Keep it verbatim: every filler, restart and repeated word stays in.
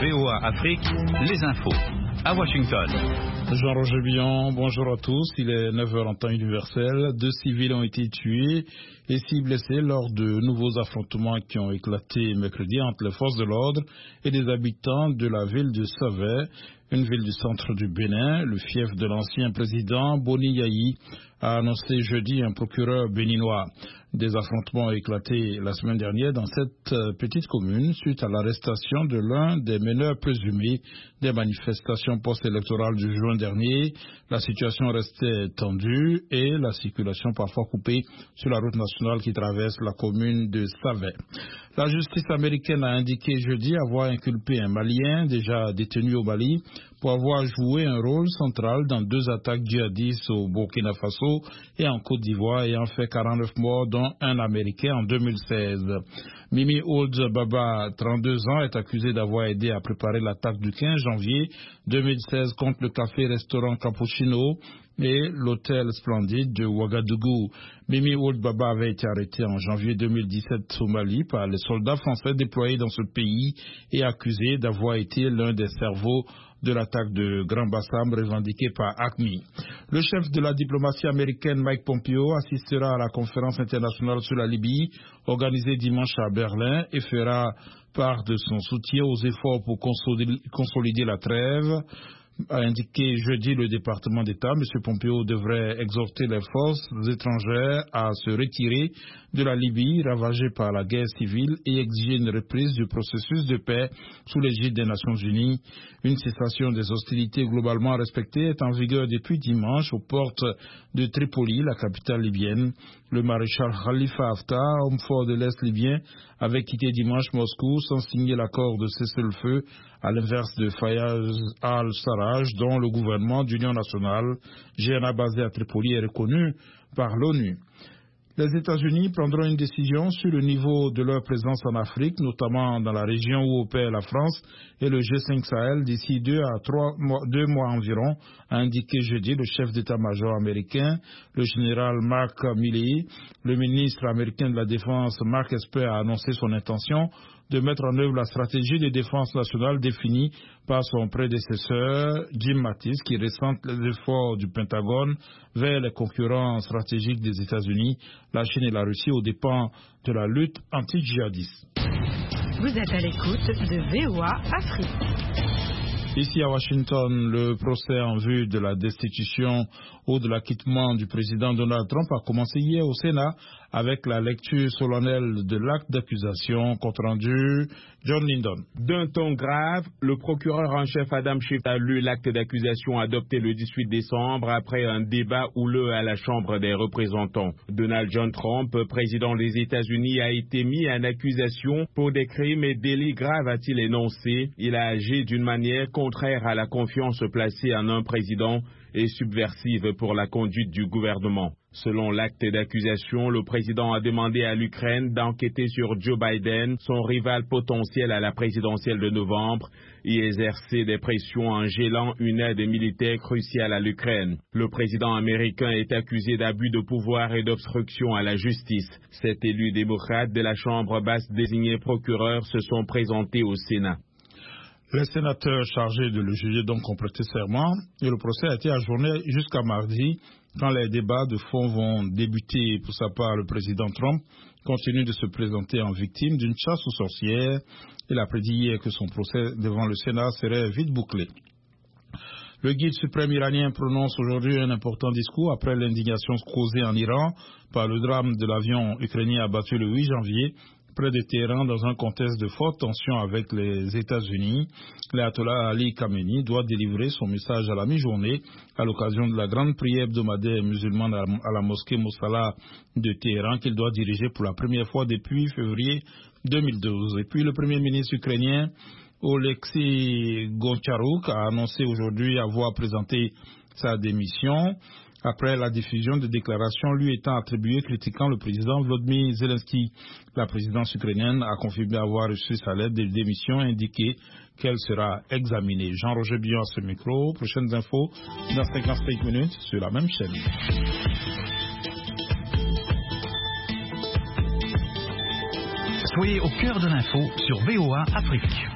V O A Afrique, les infos. À Washington. Jean-Roger Billon, bonjour à tous. Il est neuf heures en temps universel. Deux civils ont été tués et six blessés lors de nouveaux affrontements qui ont éclaté mercredi entre les forces de l'ordre et des habitants de la ville de Savè, une ville du centre du Bénin. Le fief de l'ancien président Boni Yayi a annoncé jeudi un procureur béninois. Des affrontements ont éclaté la semaine dernière dans cette petite commune suite à l'arrestation de l'un des meneurs présumés des manifestations post-électorales du juin dernier. La situation restait tendue et la circulation parfois coupée sur la route nationale qui traverse la commune de Savè. La justice américaine a indiqué jeudi avoir inculpé un Malien déjà détenu au Mali pour avoir joué un rôle central dans deux attaques djihadistes au Burkina Faso et en Côte d'Ivoire ayant fait quarante-neuf morts dont un Américain en deux mille seize. Mimi Ould Baba, trente-deux ans, est accusé d'avoir aidé à préparer l'attaque du quinze janvier deux mille seize contre le café-restaurant Cappuccino et l'hôtel Splendide de Ouagadougou. Mimi Ould Baba avait été arrêté en janvier deux mille dix-sept au Mali par les soldats français déployés dans ce pays et accusé d'avoir été l'un des cerveaux de l'attaque de Grand Bassam revendiquée par A C M I. Le chef de la diplomatie américaine Mike Pompeo assistera à la conférence internationale sur la Libye organisée dimanche à Berlin et fera part de son soutien aux efforts pour consolider la trêve. A indiqué jeudi le département d'État, M. Pompeo devrait exhorter les forces étrangères à se retirer de la Libye ravagée par la guerre civile et exiger une reprise du processus de paix sous l'égide des Nations Unies. Une cessation des hostilités globalement respectée est en vigueur depuis dimanche aux portes de Tripoli, la capitale libyenne. Le maréchal Khalifa Haftar, homme fort de l'Est libyen, avait quitté dimanche Moscou sans signer l'accord de cessez-le-feu, à l'inverse de Fayez al-Sarraj, dont le gouvernement d'union nationale, G N A basé à Tripoli, est reconnu par l'ONU. Les États-Unis prendront une décision sur le niveau de leur présence en Afrique, notamment dans la région où opère la France et le G cinq Sahel d'ici deux à trois mois, deux mois environ, a indiqué jeudi le chef d'état-major américain, le général Mark Milley. Le ministre américain de la Défense, Mark Esper, a annoncé son intention de mettre en œuvre la stratégie de défense nationale définie par son prédécesseur Jim Mattis, qui ressent les efforts du Pentagone vers les concurrents stratégiques des États-Unis, la Chine et la Russie aux dépens de la lutte anti-djihadiste. Vous êtes à l'écoute de V O A Afrique. Ici à Washington, le procès en vue de la destitution ou de l'acquittement du président Donald Trump a commencé hier au Sénat avec la lecture solennelle de l'acte d'accusation, compte rendu John Lindon. D'un ton grave, le procureur en chef Adam Schiff a lu l'acte d'accusation adopté le dix-huit décembre après un débat houleux à la Chambre des représentants. Donald John Trump, président des États-Unis, a été mis en accusation pour des crimes et délits graves, a-t-il énoncé. Il a agi d'une manière contraire à la confiance placée en un président et subversive pour la conduite du gouvernement. Selon l'acte d'accusation, le président a demandé à l'Ukraine d'enquêter sur Joe Biden, son rival potentiel à la présidentielle de novembre, et exercer des pressions en gelant une aide militaire cruciale à l'Ukraine. Le président américain est accusé d'abus de pouvoir et d'obstruction à la justice. Sept élus démocrates de la Chambre basse désignés procureurs se sont présentés au Sénat. Les sénateurs chargés de le juger donc ont prêté serment et le procès a été ajourné jusqu'à mardi quand les débats de fond vont débuter. Pour sa part, le président Trump continue de se présenter en victime d'une chasse aux sorcières. Il a prédit hier que son procès devant le Sénat serait vite bouclé. Le guide suprême iranien prononce aujourd'hui un important discours après l'indignation causée en Iran par le drame de l'avion ukrainien abattu le huit janvier près de Téhéran dans un contexte de forte tension avec les États-Unis. L'ayatollah Ali Khamenei doit délivrer son message à la mi-journée à l'occasion de la grande prière hebdomadaire musulmane à la mosquée Mosala de Téhéran qu'il doit diriger pour la première fois depuis février deux mille douze. Et puis le premier ministre ukrainien Oleksiy Goncharuk a annoncé aujourd'hui avoir présenté sa démission après la diffusion de déclarations lui étant attribuées critiquant le président Volodymyr Zelensky. La présidence ukrainienne a confirmé avoir reçu sa lettre de démission et indiqué qu'elle sera examinée. Jean-Roger Billon à ce micro. Prochaines infos dans cinquante-cinq minutes sur la même chaîne. Soyez au cœur de l'info sur V O A Afrique.